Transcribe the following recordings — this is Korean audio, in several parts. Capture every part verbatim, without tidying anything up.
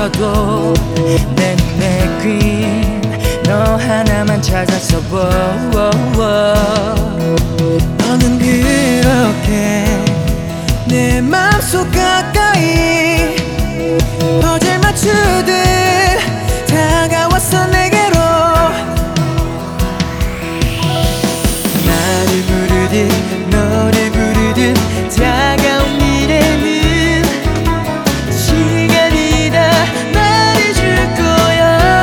있어도 내 눈에 띈 너 하나만 찾았어. 너는 그렇게 내 맘속 가까이 퍼즐 맞추듯 다가왔어 내게로. 나를 부르듯 너를 부르듯 다가온 미래는 시간이 다 말해줄 거야.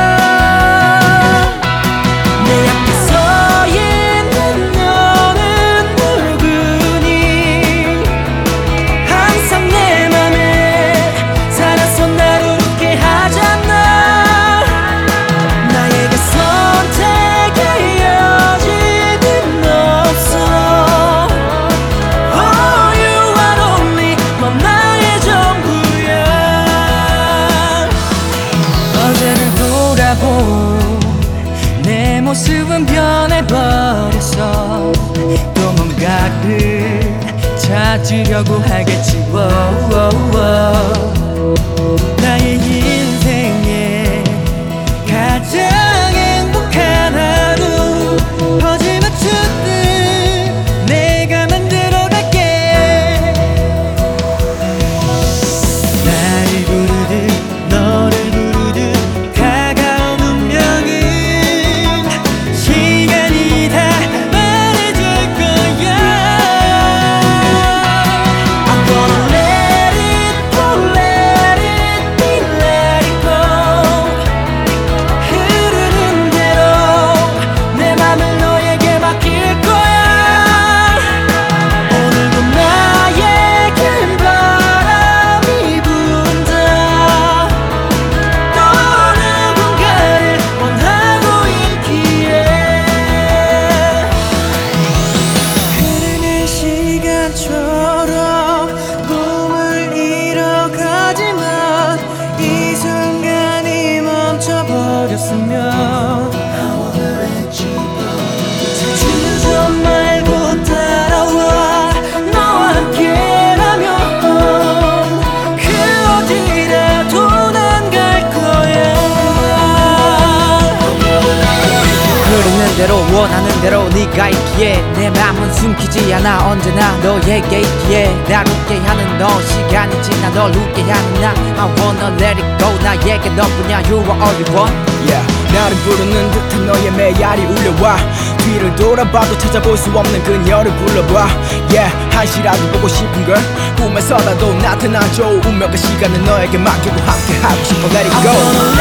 내 앞에 서 있는 너는 누구니. 항상 내 맘에 살아서 나를 웃게 하잖아. 나에게 선택의 여지는 없어. Oh, you are only 넌 나의 전부야. 어제를 돌아본 내 모습은 변해버렸어. 또 뭔가를 찾으려고 하겠지. Wow, wow, wow. 나의 인생에 가장 행복한 하루 퍼즐 맞추듯 내가 만들어갈게. 나를 부르듯 너를 부르듯 다가온 운명은 시간이 다 말해줄 거야. I'm gonna let it go, let it be, let it go. 흐르는 대로 내 맘을 너에게 맡길 거야. 오늘도 나에겐 바람이 분다. 또 누군가를 원하고 있기에. 흐르는 시간처럼 꿈을 잃어가지만 이 순간이 멈춰버렸으면 주저 말고 따라와. 너와 함께라면 그 어디라도 난 갈 거야. 흐르는 대로 원하는 대로 네가 있기에 내 맘은 숨기지 않아. 언제나 너에게 있기에 날 웃게 하는 너 시간이 지나 널 웃게 하는 나 I wanna let it go. 나에게 너뿐이야. You are all you want. yeah. 나를 부르는 듯한 너의 메아리 울려와. 뒤를 돌아봐도 찾아볼 수 없는 그녀를 불러봐. yeah. 한시라도 보고 싶은걸 꿈에서라도 나타나줘. 운명과 시간은 너에게 맡기고 함께 하고 싶어. Let it go.